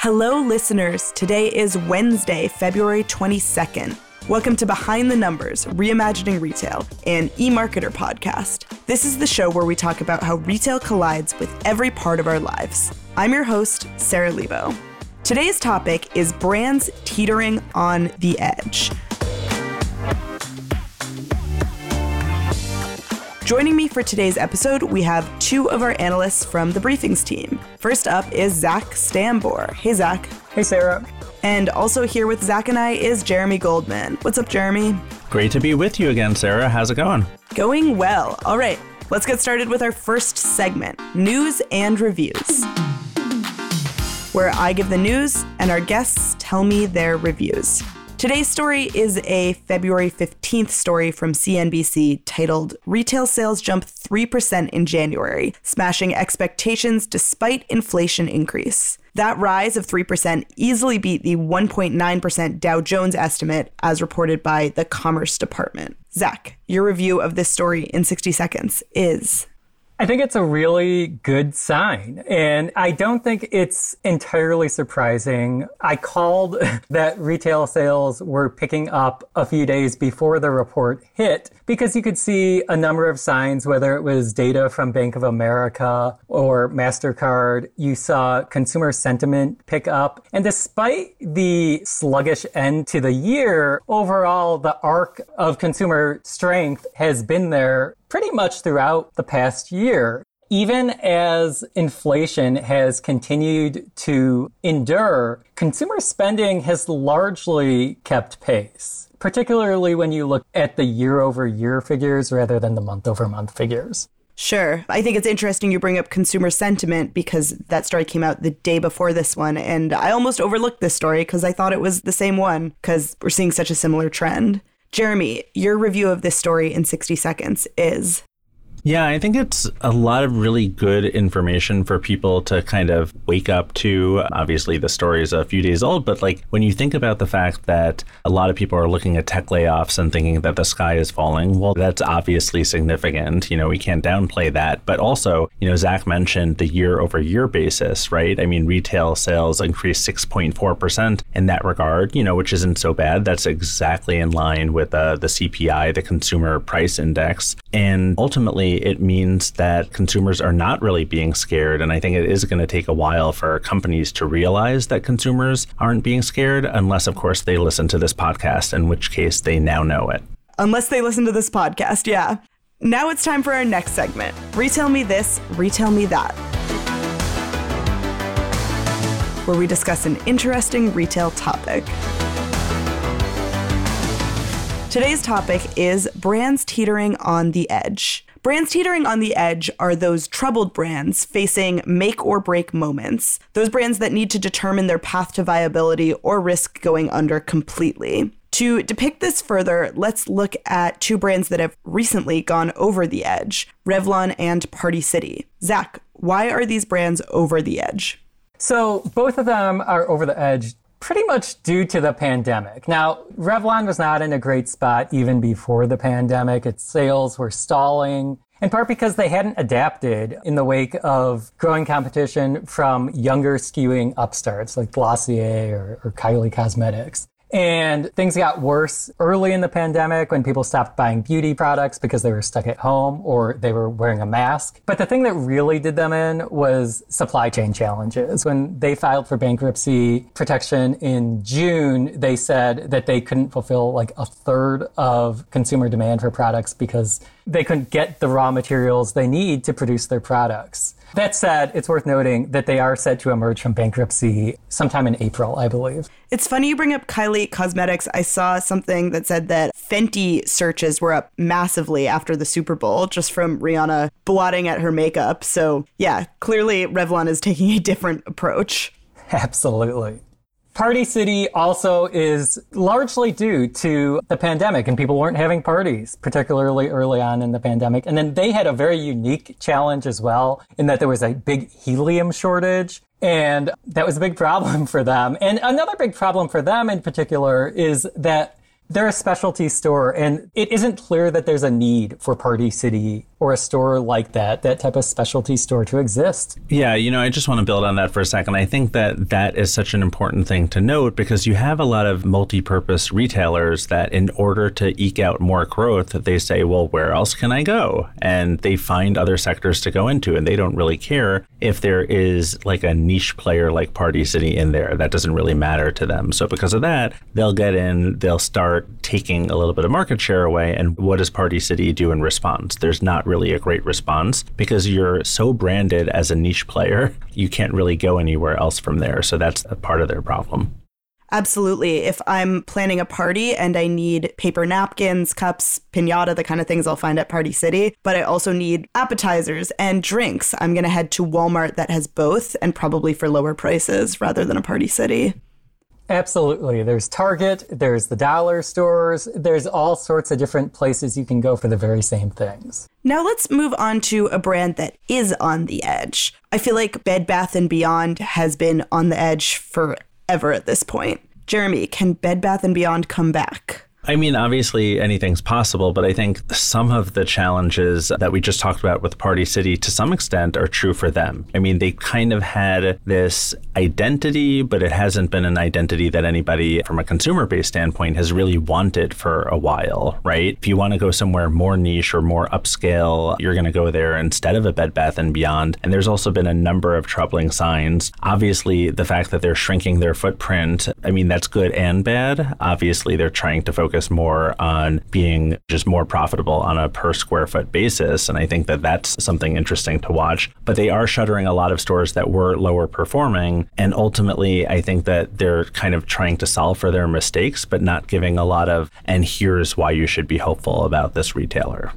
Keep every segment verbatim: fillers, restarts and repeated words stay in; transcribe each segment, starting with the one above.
Hello, listeners. Today is Wednesday, February twenty-second. Welcome to Behind the Numbers, Reimagining Retail, an eMarketer podcast. This is the show where we talk about how retail collides with every part of our lives. I'm your host, Sarah Lebo. Today's topic is brands teetering on the edge. Joining me for today's episode, we have two of our analysts from the Briefings team. First up is Zach Stambor. Hey, Zach. Hey, Sarah. And also here with Zach and I is Jeremy Goldman. What's up, Jeremy? Great to be with you again, Sarah. How's it going? Going well. All right, let's get started with our first segment, News and Reviews, where I give the news and our guests tell me their reviews. Today's story is a February fifteenth story from C N B C titled, Retail Sales Jump three percent in January, Smashing Expectations Despite Inflation Increase. That rise of three percent easily beat the one point nine percent Dow Jones estimate as reported by the Commerce Department. Zach, your review of this story in sixty seconds is... I think it's a really good sign, and I don't think it's entirely surprising. I called that retail sales were picking up a few days before the report hit because you could see a number of signs, whether it was data from Bank of America or MasterCard. You saw consumer sentiment pick up, and despite the sluggish end to the year, overall, the arc of consumer strength has been there pretty much throughout the past year. Even as inflation has continued to endure, consumer spending has largely kept pace, particularly when you look at the year-over-year figures rather than the month-over-month figures. Sure. I think it's interesting you bring up consumer sentiment because that story came out the day before this one, and I almost overlooked this story because I thought it was the same one because we're seeing such a similar trend. Jeremy, your review of this story in sixty seconds is... Yeah, I think it's a lot of really good information for people to kind of wake up to. Obviously, the story is a few days old, but like when you think about the fact that a lot of people are looking at tech layoffs and thinking that the sky is falling, well, that's obviously significant. You know, we can't downplay that. But also, you know, Zach mentioned the year over year basis, right? I mean, retail sales increased six point four percent in that regard, you know, which isn't so bad. That's exactly in line with uh, the C P I, the Consumer Price Index. And ultimately, it means that consumers are not really being scared. And I think it is going to take a while for companies to realize that consumers aren't being scared, unless, of course, they listen to this podcast, in which case they now know it. Unless they listen to this podcast, yeah. Now it's time for our next segment. Retail Me This, Retail Me That, where we discuss an interesting retail topic. Today's topic is brands teetering on the edge. Brands teetering on the edge are those troubled brands facing make or break moments, those brands that need to determine their path to viability or risk going under completely. To depict this further, let's look at two brands that have recently gone over the edge, Revlon and Party City. Zach, why are these brands over the edge? So both of them are over the edge pretty much due to the pandemic. Now, Revlon was not in a great spot even before the pandemic. Its sales were stalling, in part because they hadn't adapted in the wake of growing competition from younger skewing upstarts like Glossier or, or Kylie Cosmetics. And things got worse early in the pandemic when people stopped buying beauty products because they were stuck at home or they were wearing a mask. But the thing that really did them in was supply chain challenges. When they filed for bankruptcy protection in June, they said that they couldn't fulfill like a third of consumer demand for products because they couldn't get the raw materials they need to produce their products. That said, it's worth noting that they are set to emerge from bankruptcy sometime in April, I believe. It's funny you bring up Kylie Cosmetics. I saw something that said that Fenty searches were up massively after the Super Bowl just from Rihanna blotting at her makeup. So yeah, clearly Revlon is taking a different approach. Absolutely. Party City also is largely due to the pandemic, and people weren't having parties, particularly early on in the pandemic. And then they had a very unique challenge as well, in that there was a big helium shortage, and that was a big problem for them. And another big problem for them in particular is that they're a specialty store, and it isn't clear that there's a need for Party City or a store like that, that type of specialty store to exist. Yeah, you know, I just want to build on that for a second. I think that that is such an important thing to note because you have a lot of multi-purpose retailers that in order to eke out more growth, they say, well, where else can I go? And they find other sectors to go into, and they don't really care if there is like a niche player like Party City in there. That doesn't really matter to them. So because of that, they'll get in, they'll start taking a little bit of market share away. And what does Party City do in response? There's not really a great response because you're so branded as a niche player, you can't really go anywhere else from there. So that's a part of their problem. Absolutely. If I'm planning a party and I need paper napkins, cups, piñata, the kind of things I'll find at Party City, but I also need appetizers and drinks, I'm going to head to Walmart that has both and probably for lower prices rather than a Party City. Absolutely. There's Target, there's the dollar stores, there's all sorts of different places you can go for the very same things. Now let's move on to a brand that is on the edge. I feel like Bed Bath and Beyond has been on the edge forever at this point. Jeremy, can Bed Bath and Beyond come back? I mean, obviously anything's possible, but I think some of the challenges that we just talked about with Party City to some extent are true for them. I mean, they kind of had this identity, but it hasn't been an identity that anybody from a consumer-based standpoint has really wanted for a while, right? If you want to go somewhere more niche or more upscale, you're going to go there instead of a Bed Bath and Beyond. And there's also been a number of troubling signs. Obviously, the fact that they're shrinking their footprint, I mean, that's good and bad. Obviously, they're trying to focus more on being just more profitable on a per square foot basis. And I think that that's something interesting to watch. But they are shuttering a lot of stores that were lower performing. And ultimately, I think that they're kind of trying to solve for their mistakes, but not giving a lot of, and here's why you should be hopeful about this retailer.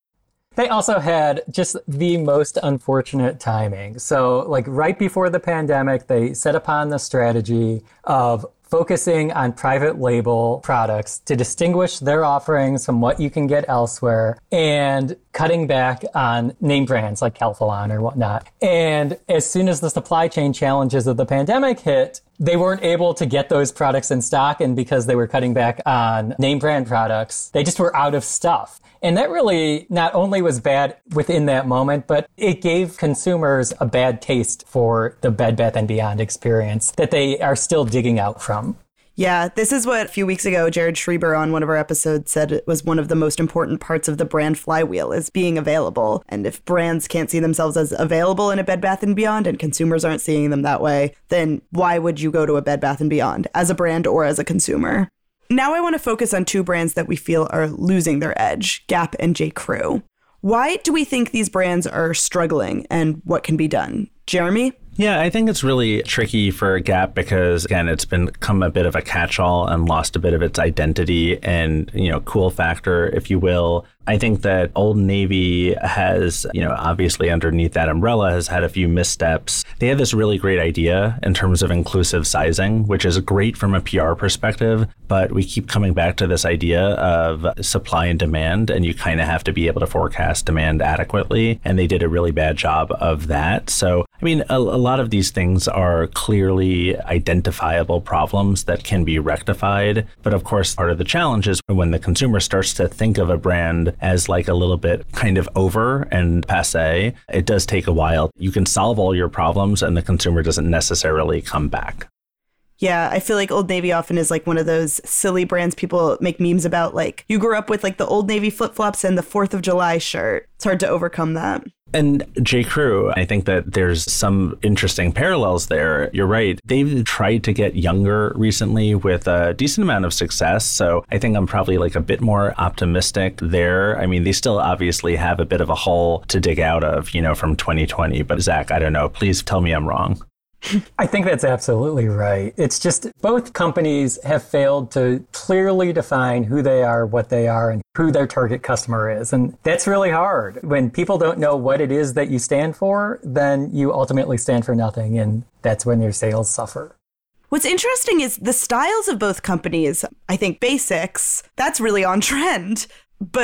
They also had just the most unfortunate timing. So like right before the pandemic, they set upon the strategy of focusing on private label products to distinguish their offerings from what you can get elsewhere and cutting back on name brands like Calphalon or whatnot. And as soon as the supply chain challenges of the pandemic hit, they weren't able to get those products in stock. And because they were cutting back on name brand products, they just were out of stuff. And that really not only was bad within that moment, but it gave consumers a bad taste for the Bed Bath and Beyond experience that they are still digging out from. Yeah, this is what a few weeks ago, Jared Schreiber on one of our episodes said it was one of the most important parts of the brand flywheel is being available. And if brands can't see themselves as available in a Bed Bath and Beyond and consumers aren't seeing them that way, then why would you go to a Bed Bath and Beyond as a brand or as a consumer? Now I want to focus on two brands that we feel are losing their edge, Gap and J. Crew. Why do we think these brands are struggling and what can be done? Jeremy? Yeah, I think it's really tricky for Gap because, again, it's become a bit of a catch-all and lost a bit of its identity and, you know, cool factor, if you will. I think that Old Navy has, you know, obviously underneath that umbrella has had a few missteps. They had this really great idea in terms of inclusive sizing, which is great from a P R perspective, but we keep coming back to this idea of supply and demand, and you kind of have to be able to forecast demand adequately, and they did a really bad job of that. So, I mean, a, a lot of these things are clearly identifiable problems that can be rectified, but of course, part of the challenge is when the consumer starts to think of a brand as like a little bit kind of over and passé, it does take a while. You can solve all your problems and the consumer doesn't necessarily come back. Yeah, I feel like Old Navy often is like one of those silly brands people make memes about. Like you grew up with like the Old Navy flip-flops and the fourth of July shirt. It's hard to overcome that. And J. Crew, I think that there's some interesting parallels there. You're right. They've tried to get younger recently with a decent amount of success. So I think I'm probably like a bit more optimistic there. I mean, they still obviously have a bit of a hole to dig out of, you know, from twenty twenty. But Zach, I don't know. Please tell me I'm wrong. I think that's absolutely right. It's just both companies have failed to clearly define who they are, what they are, and who their target customer is. And that's really hard. When people don't know what it is that you stand for, then you ultimately stand for nothing. And that's when your sales suffer. What's interesting is the styles of both companies. I think basics, that's really on trend. But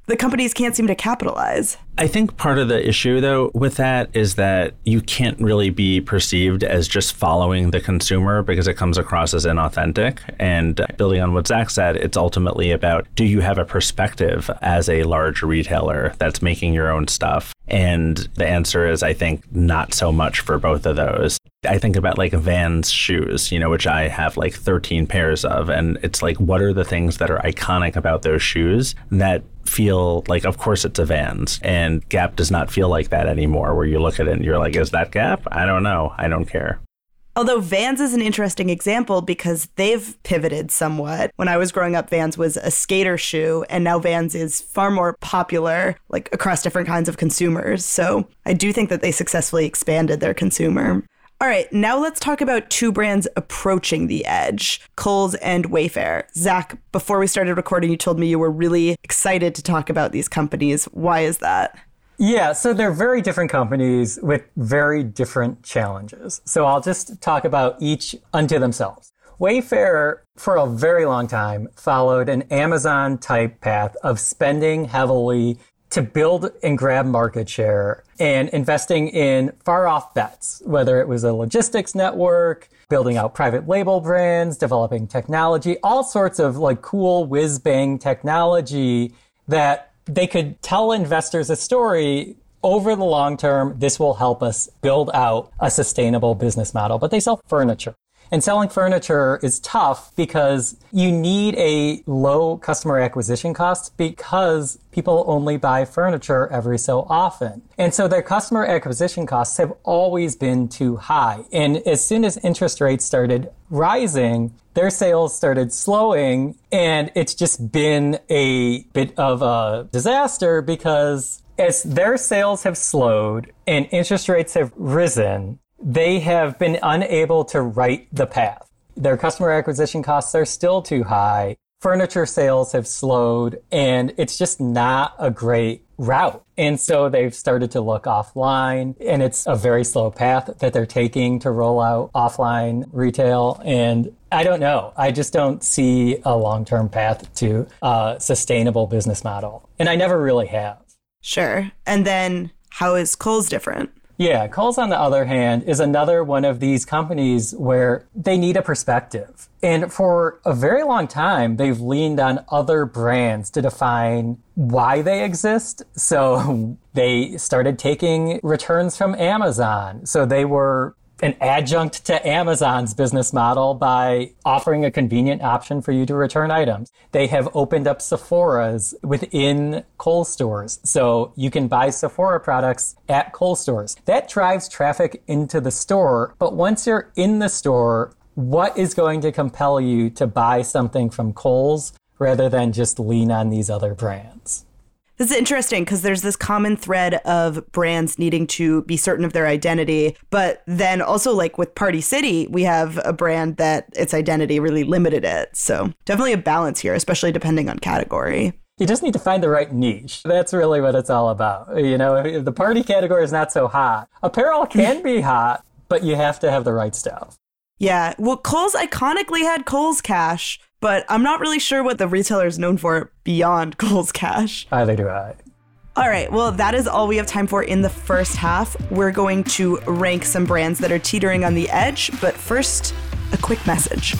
the companies can't seem to capitalize. I think part of the issue, though, with that is that you can't really be perceived as just following the consumer because it comes across as inauthentic. And building on what Zach said, it's ultimately about, do you have a perspective as a large retailer that's making your own stuff? And the answer is, I think, not so much for both of those. I think about like Vans shoes, you know, which I have like thirteen pairs of. And it's like, what are the things that are iconic about those shoes that feel like, of course, it's a Vans? And Gap does not feel like that anymore, where you look at it and you're like, is that Gap? I don't know. I don't care. Although Vans is an interesting example because they've pivoted somewhat. When I was growing up, Vans was a skater shoe, and now Vans is far more popular, like across different kinds of consumers. So I do think that they successfully expanded their consumer. All right, now let's talk about two brands approaching the edge, Kohl's and Wayfair. Zach, before we started recording, you told me you were really excited to talk about these companies. Why is that? Yeah, so they're very different companies with very different challenges. So I'll just talk about each unto themselves. Wayfair, for a very long time, followed an Amazon-type path of spending heavily to build and grab market share and investing in far-off bets, whether it was a logistics network, building out private label brands, developing technology, all sorts of like cool whiz-bang technology that they could tell investors a story. Over the long term, this will help us build out a sustainable business model. But they sell furniture. And selling furniture is tough because you need a low customer acquisition cost because people only buy furniture every so often. And so their customer acquisition costs have always been too high. And as soon as interest rates started rising, their sales started slowing, and it's just been a bit of a disaster because as their sales have slowed and interest rates have risen, they have been unable to right the path. Their customer acquisition costs are still too high. Furniture sales have slowed, and it's just not a great route. And so they've started to look offline, and it's a very slow path that they're taking to roll out offline retail. And I don't know. I just don't see a long-term path to a sustainable business model. And I never really have. Sure. And then how is Kohl's different? Yeah, Kohl's, on the other hand, is another one of these companies where they need a perspective. And for a very long time, they've leaned on other brands to define why they exist. So they started taking returns from Amazon. So they were an adjunct to Amazon's business model by offering a convenient option for you to return items. They have opened up Sephora's within Kohl's stores. So you can buy Sephora products at Kohl's stores. That drives traffic into the store. But once you're in the store, what is going to compel you to buy something from Kohl's rather than just lean on these other brands? This is interesting because there's this common thread of brands needing to be certain of their identity. But then also, like with Party City, we have a brand that its identity really limited it. So definitely a balance here, especially depending on category. You just need to find the right niche. That's really what it's all about. You know, if the party category is not so hot. Apparel can be hot, but you have to have the right stuff. Yeah. Well, Kohl's iconically had Kohl's Cash, but I'm not really sure what the retailer is known for beyond Kohl's Cash. Either do I. All right, well, that is all we have time for in the first half. We're going to rank some brands that are teetering on the edge, but first, a quick message.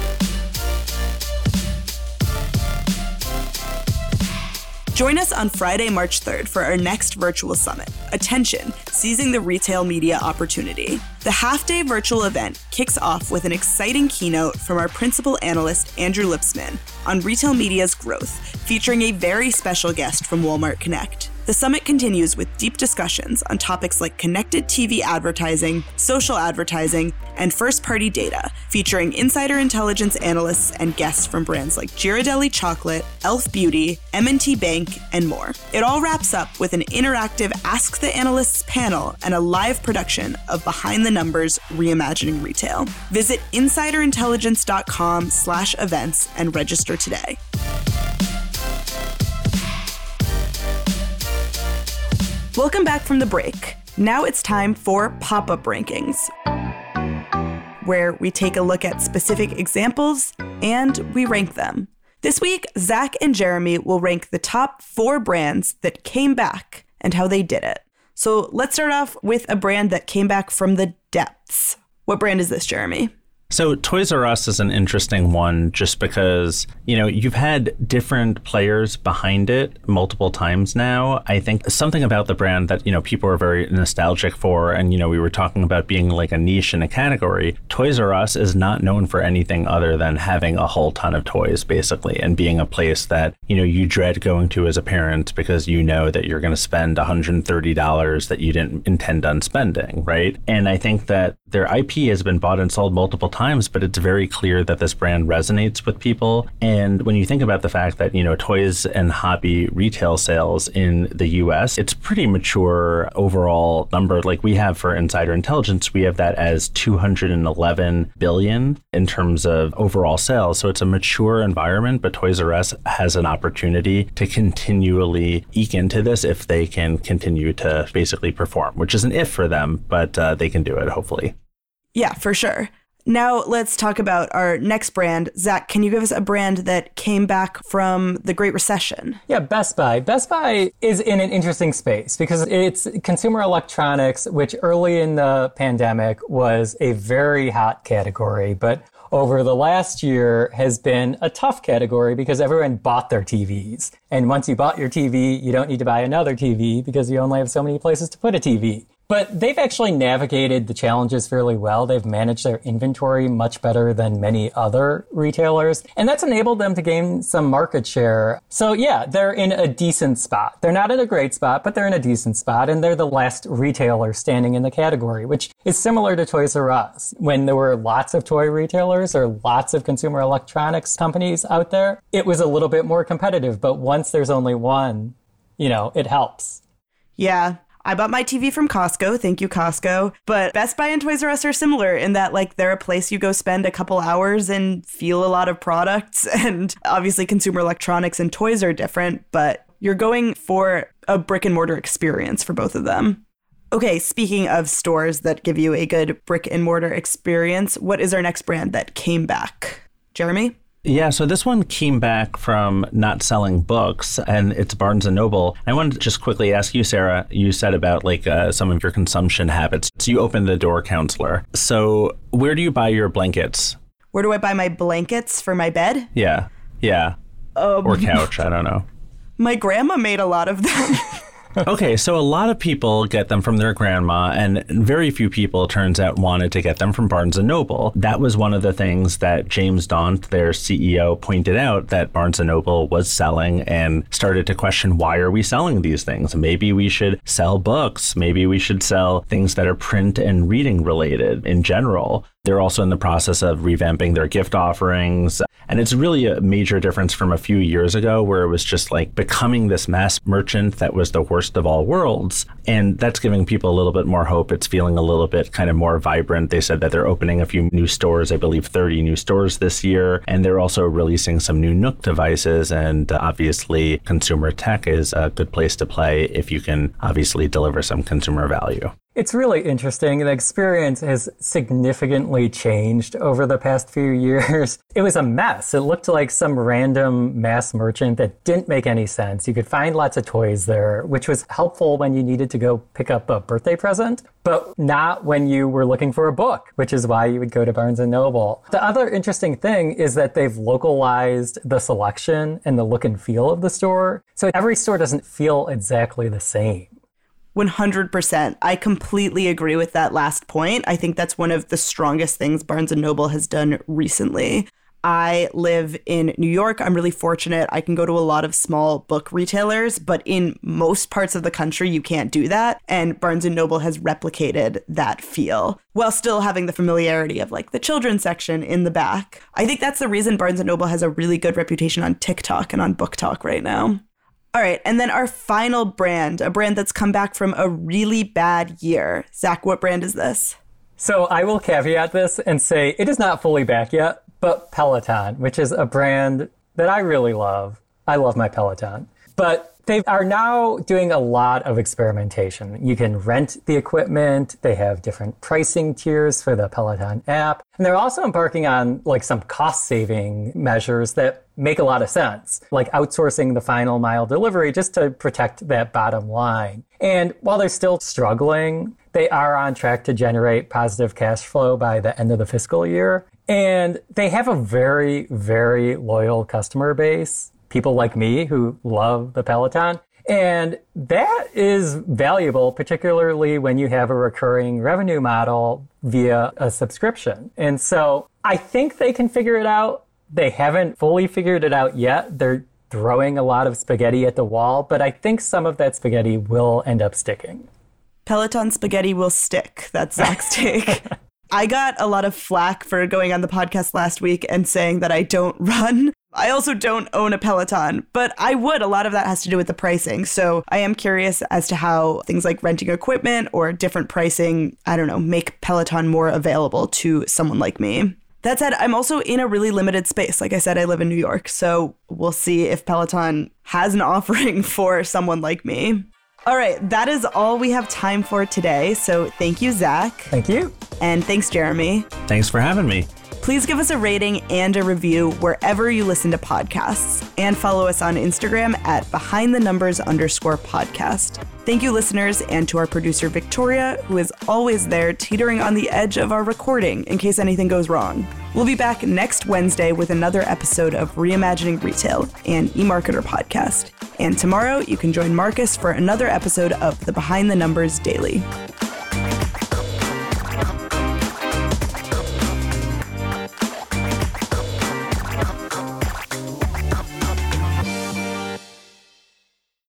Join us on Friday, March third for our next virtual summit, Attention, Seizing the Retail Media Opportunity. The half-day virtual event kicks off with an exciting keynote from our principal analyst, Andrew Lipsman, on retail media's growth, featuring a very special guest from Walmart Connect. The summit continues with deep discussions on topics like connected T V advertising, social advertising, and first-party data, featuring insider intelligence analysts and guests from brands like Ghirardelli Chocolate, Elf Beauty, M and T Bank, and more. It all wraps up with an interactive Ask the Analysts panel and a live production of Behind the Numbers Reimagining Retail. Visit insiderintelligence.com slash events and register today. Welcome back from the break. Now it's time for Pop-Up Rankings, where we take a look at specific examples and we rank them. This week, Zach and Jeremy will rank the top four brands that came back and how they did it. So let's start off with a brand that came back from the depths. What brand is this, Jeremy? So Toys R Us is an interesting one just because, you know, you've had different players behind it multiple times now. I think something about the brand that, you know, people are very nostalgic for, and, you know, we were talking about being like a niche in a category. Toys R Us is not known for anything other than having a whole ton of toys, basically, and being a place that, you know, you dread going to as a parent because you know that you're going to spend one hundred thirty dollars that you didn't intend on spending, right? And I think that their I P has been bought and sold multiple times, but it's very clear that this brand resonates with people. And when you think about the fact that, you know, toys and hobby retail sales in the U S, it's pretty mature overall number. Like we have for Insider Intelligence, we have that as two hundred eleven billion in terms of overall sales. So it's a mature environment, but Toys R Us has an opportunity to continually eke into this if they can continue to basically perform, which is an if for them, but uh, they can do it, hopefully. Yeah, for sure. Now let's talk about our next brand. Zach, can you give us a brand that came back from the Great Recession? Yeah, Best Buy. Best Buy is in an interesting space because it's consumer electronics, which early in the pandemic was a very hot category, but over the last year has been a tough category because everyone bought their T Vs. And once you bought your T V, you don't need to buy another T V because you only have so many places to put a T V. But they've actually navigated the challenges fairly well. They've managed their inventory much better than many other retailers. And that's enabled them to gain some market share. So yeah, they're in a decent spot. They're not in a great spot, but they're in a decent spot. And they're the last retailer standing in the category, which is similar to Toys R Us. When there were lots of toy retailers or lots of consumer electronics companies out there, it was a little bit more competitive. But once there's only one, you know, it helps. Yeah. I bought my T V from Costco. Thank you, Costco. But Best Buy and Toys R Us are similar in that, like, they're a place you go spend a couple hours and feel a lot of products. And obviously consumer electronics and toys are different, but you're going for a brick and mortar experience for both of them. Okay, speaking of stores that give you a good brick and mortar experience, what is our next brand that came back? Jeremy? Yeah, so this one came back from not selling books, and it's Barnes and Noble. I wanted to just quickly ask you, Sarah, you said about like uh, some of your consumption habits. So you opened the door, counselor. So where do you buy your blankets? Where do I buy my blankets for my bed? Yeah, yeah. Um, or couch, I don't know. My grandma made a lot of them. Okay, so a lot of people get them from their grandma, and very few people, turns out, wanted to get them from Barnes and Noble. That was one of the things that James Daunt, their C E O, pointed out, that Barnes and Noble was selling, and started to question, why are we selling these things? Maybe we should sell books. Maybe we should sell things that are print and reading related in general. They're also in the process of revamping their gift offerings. And it's really a major difference from a few years ago where it was just like becoming this mass merchant that was the worst of all worlds. And that's giving people a little bit more hope. It's feeling a little bit kind of more vibrant. They said that they're opening a few new stores, I believe thirty new stores this year. And they're also releasing some new Nook devices. And obviously, consumer tech is a good place to play if you can obviously deliver some consumer value. It's really interesting. The experience has significantly changed over the past few years. It was a mess. It looked like some random mass merchant that didn't make any sense. You could find lots of toys there, which was helpful when you needed to go pick up a birthday present, but not when you were looking for a book, which is why you would go to Barnes and Noble. The other interesting thing is that they've localized the selection and the look and feel of the store. So every store doesn't feel exactly the same. one hundred percent. I completely agree with that last point. I think that's one of the strongest things Barnes and Noble has done recently. I live in New York. I'm really fortunate. I can go to a lot of small book retailers, but in most parts of the country, you can't do that. And Barnes and Noble has replicated that feel while still having the familiarity of like the children's section in the back. I think that's the reason Barnes and Noble has a really good reputation on TikTok and on Book Talk right now. All right, and then our final brand, a brand that's come back from a really bad year. Zach, what brand is this? So I will caveat this and say it is not fully back yet, but Peloton, which is a brand that I really love. I love my Peloton. But they are now doing a lot of experimentation. You can rent the equipment. They have different pricing tiers for the Peloton app. And they're also embarking on like some cost-saving measures that make a lot of sense, like outsourcing the final mile delivery just to protect that bottom line. And while they're still struggling, they are on track to generate positive cash flow by the end of the fiscal year. And they have a very, very loyal customer base. People like me who love the Peloton. And that is valuable, particularly when you have a recurring revenue model via a subscription. And so I think they can figure it out. They haven't fully figured it out yet. They're throwing a lot of spaghetti at the wall, but I think some of that spaghetti will end up sticking. Peloton spaghetti will stick. That's Zach's take. I got a lot of flack for going on the podcast last week and saying that I don't run. I also don't own a Peloton, but I would. A lot of that has to do with the pricing. So I am curious as to how things like renting equipment or different pricing, I don't know, make Peloton more available to someone like me. That said, I'm also in a really limited space. Like I said, I live in New York, so we'll see if Peloton has an offering for someone like me. All right, that is all we have time for today. So thank you, Zach. Thank you. And thanks, Jeremy. Thanks for having me. Please give us a rating and a review wherever you listen to podcasts, and follow us on Instagram at behind the numbers underscore podcast. Thank you, listeners, and to our producer, Victoria, who is always there teetering on the edge of our recording in case anything goes wrong. We'll be back next Wednesday with another episode of Reimagining Retail, an eMarketer podcast. And tomorrow, you can join Marcus for another episode of the Behind the Numbers Daily.